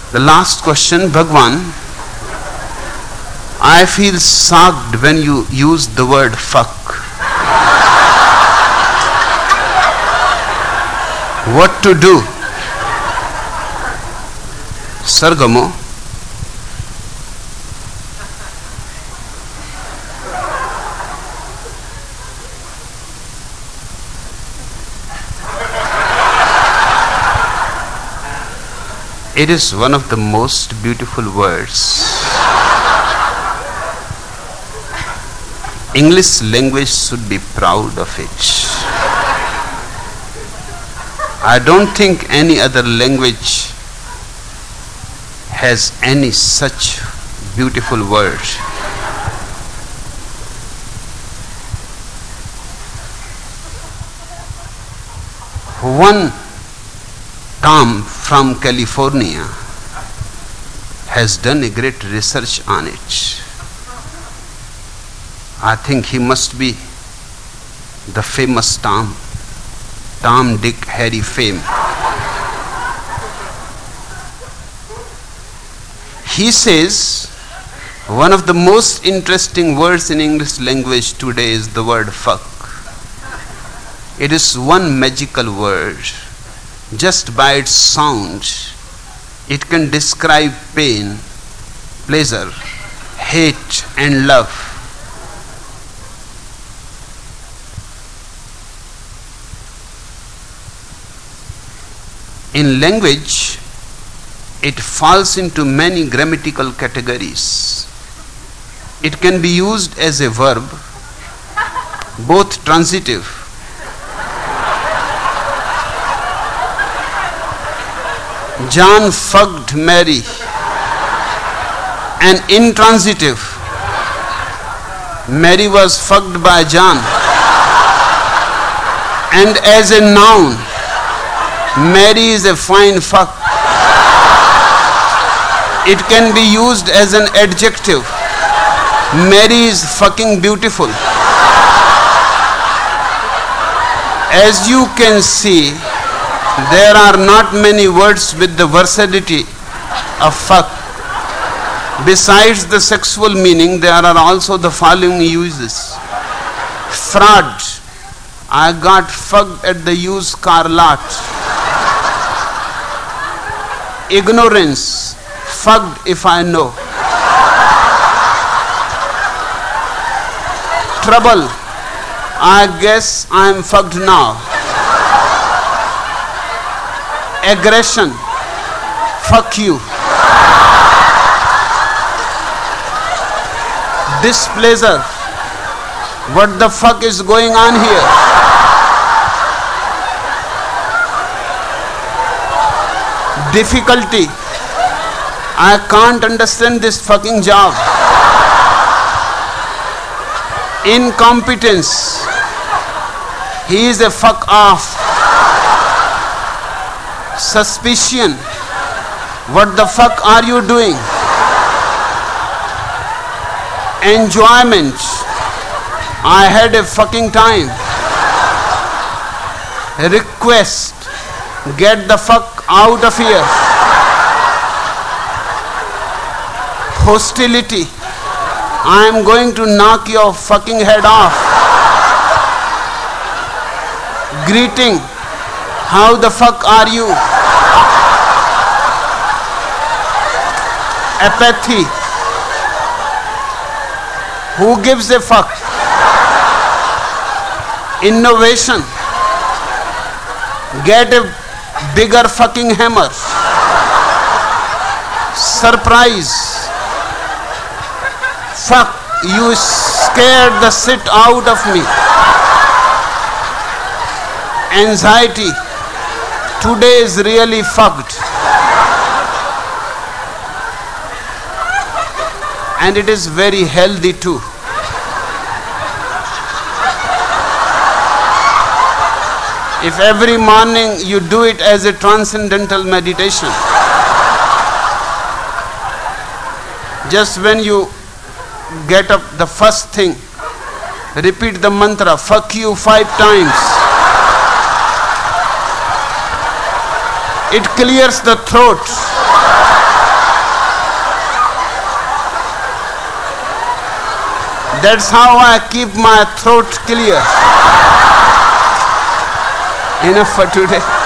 The last question, Bhagwan, I feel shocked when you use the word fuck. What to do? Sargamo. It is one of the most beautiful words. English language should be proud of it. I don't think any other language has any such beautiful word. One Tom from California has done a great research on it. I think he must be the famous Tom, Dick, Harry fame. He says one of the most interesting words in English language today is the word fuck. It is one magical word. Just by its sound, it can describe pain, pleasure, hate, and love. In language, it falls into many grammatical categories. It can be used as a verb, both transitive. John fucked Mary, and intransitive. Mary was fucked by John. And as a noun, Mary is a fine fuck. It can be used as an adjective. Mary is fucking beautiful. As you can see, there are not many words with the versatility of fuck. Besides the sexual meaning, there are also the following uses. Fraud. I got fucked at the used car lot. Ignorance. Fucked if I know. Trouble. I guess I'm fucked now. Aggression. Fuck you. Displeasure. What the fuck is going on here? Difficulty. I can't understand this fucking job. Incompetence. He is a fuck off. Suspicion. What the fuck are you doing? Enjoyment. I had a fucking time. Request. Get the fuck out of here. Hostility. I am going to knock your fucking head off. Greeting. How the fuck are you? Apathy. Who gives a fuck? Innovation. Get a bigger fucking hammer. Surprise. Fuck, you scared the shit out of me. Anxiety. Today is really fucked. And it is very healthy too. If every morning you do it as a transcendental meditation, just when you get up, the first thing, repeat the mantra, fuck you 5 times. It clears the throat. That's how I keep my throat clear. Enough for today.